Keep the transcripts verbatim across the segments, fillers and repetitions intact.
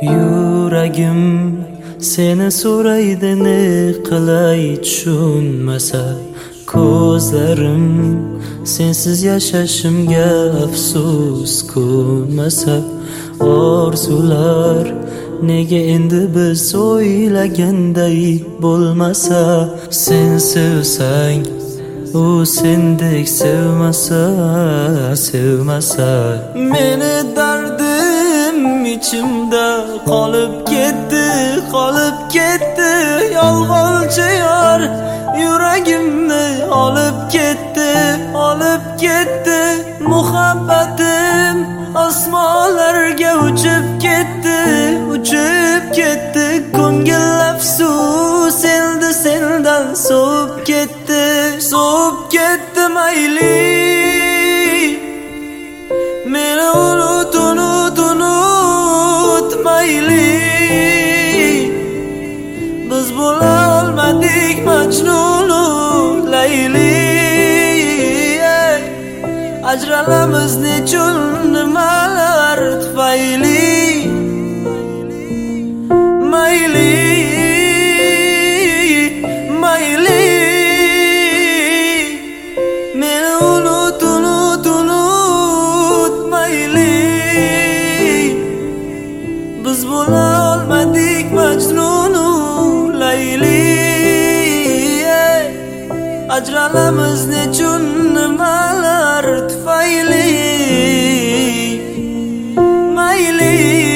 Yuragim seni so'raydi, ne qilay tushunmasa. Ko'zlarim sensiz yashashimga afsus ko'nmasa. Orzular nega endi biz o'ylaganday bo'lmasa. Sen sevsang u sendek sevmasa, sevmasa. Meni dardim ichimda qolib ketdi, qolib ketdi. Yolg'onchi yor yuragimni olib ketdi, olib ketdi. Muhabbatim osmonlarga uchib ketdi, uchib ketdi. Ko'ngil afsus endi sendan sovib ketdi, sovib ketdi. Mayli meni unut, unut, unut. Mayli biz bo'la olmadik Majnunu Layli. Ajralamiz nechun nimalar tufayli. Mayli, mayli meni unut, unut, unut. Mayli biz bo'la olmadik Majnunu Layli. Ajralamiz nechun nimalar tufayli. Mayli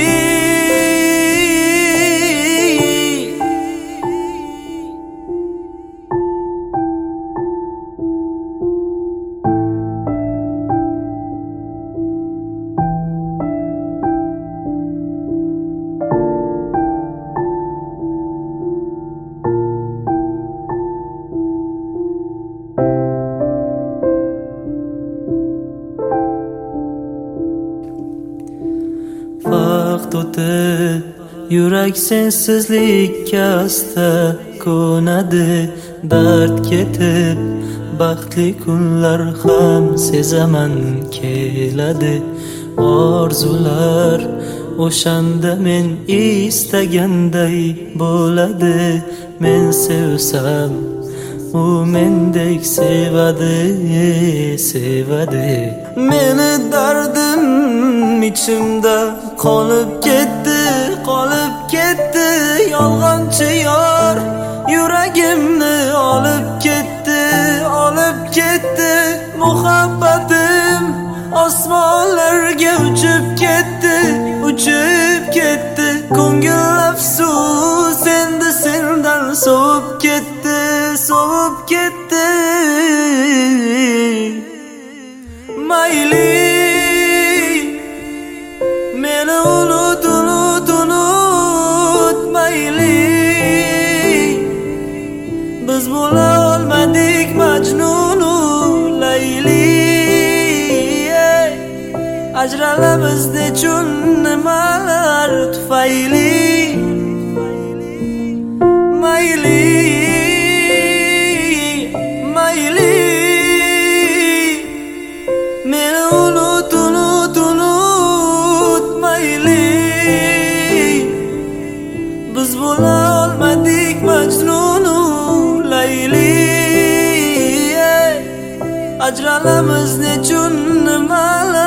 vaqt o'tib yurak sensizlikka asta ko'nadi. Dard ketib baxtli kunlar ham sezaman keladi. Orzular o'shanda men istaganday bo'ladi. Men sevsam u mendek sevadi, sevadi. Meni dardim ichimda qolib ketdi, qolib ketdi. Yolg'onchi yor yuragimni olib ketdi, olib ketdi. Muhabbatim osmonlarga uchib ketdi, uchib ketdi. Ko'ngil afsus endi sendan sovib ketdi, sovib ketdi. Mayli meni unut, unut, unut. Mayli biz bo'la olmadik Majnunu Layli. Ajralamiz nechun nimalar tufayli. Mayli, mayli meni unut, unut, unut. Mayli biz bo'la olmadik Majnunu Layli. Ajralamiz nechun nimalar